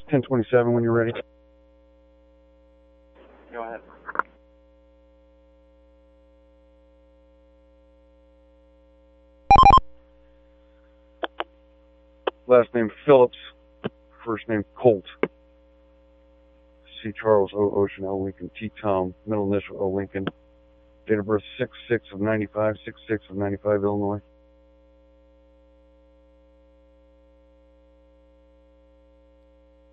1027 when you're ready. Go ahead. Last name Phillips, first name Colt. C. Charles O. Ocean L. Lincoln T. Tom, middle initial O. Lincoln. Date of birth 6/6 of 95, 6/6 of 95, Illinois.